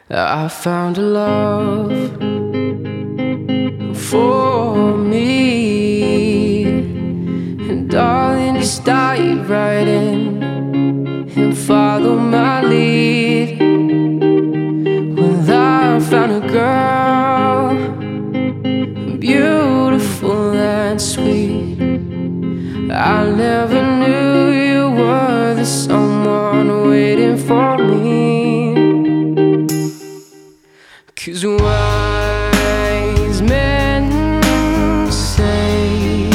I found a love for me, and darling, just dive right in and follow my lead. Well, I found a girl, beautiful and sweet. I never knew you were the someone waiting for me. 'Cause wise men say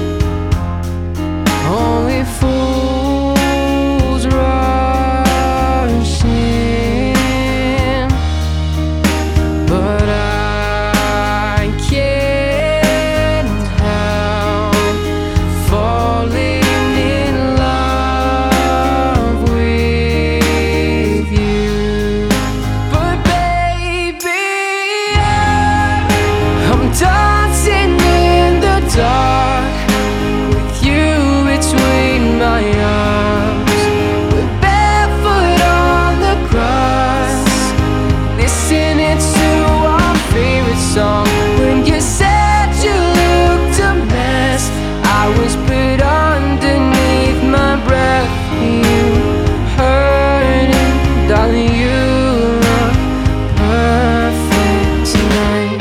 only fools rush in, but I can't help falling in love with you. But baby, I'm dancing in the dark with you between my arms. We're barefoot on the grass, listening to our favorite song. When you said you looked a mess, I whispered underneath my breath, you heard it, darling, you look perfect tonight.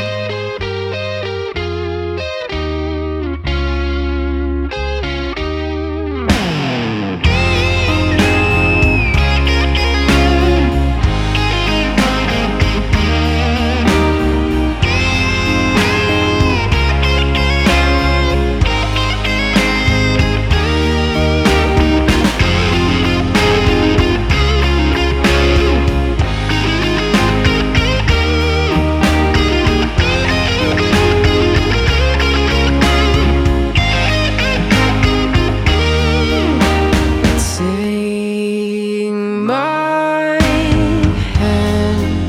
Take my hand,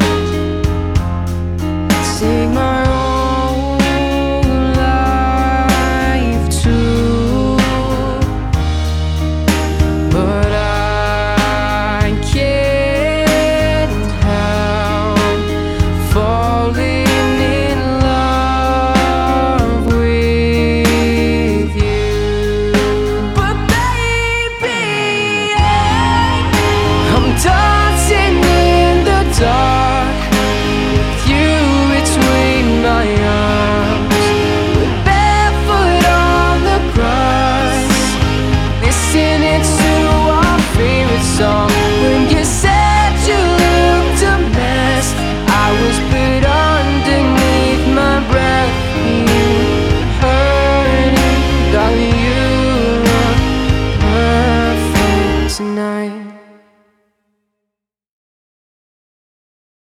take my whole life too, but I can't help falling in love with you. But baby, I'm dancing in the dark with you between my arms. We're barefoot on the grass, listening to our favorite song. When you said you looked a mess, I whispered underneath my breath, you heard it, darling, you look perfect tonight.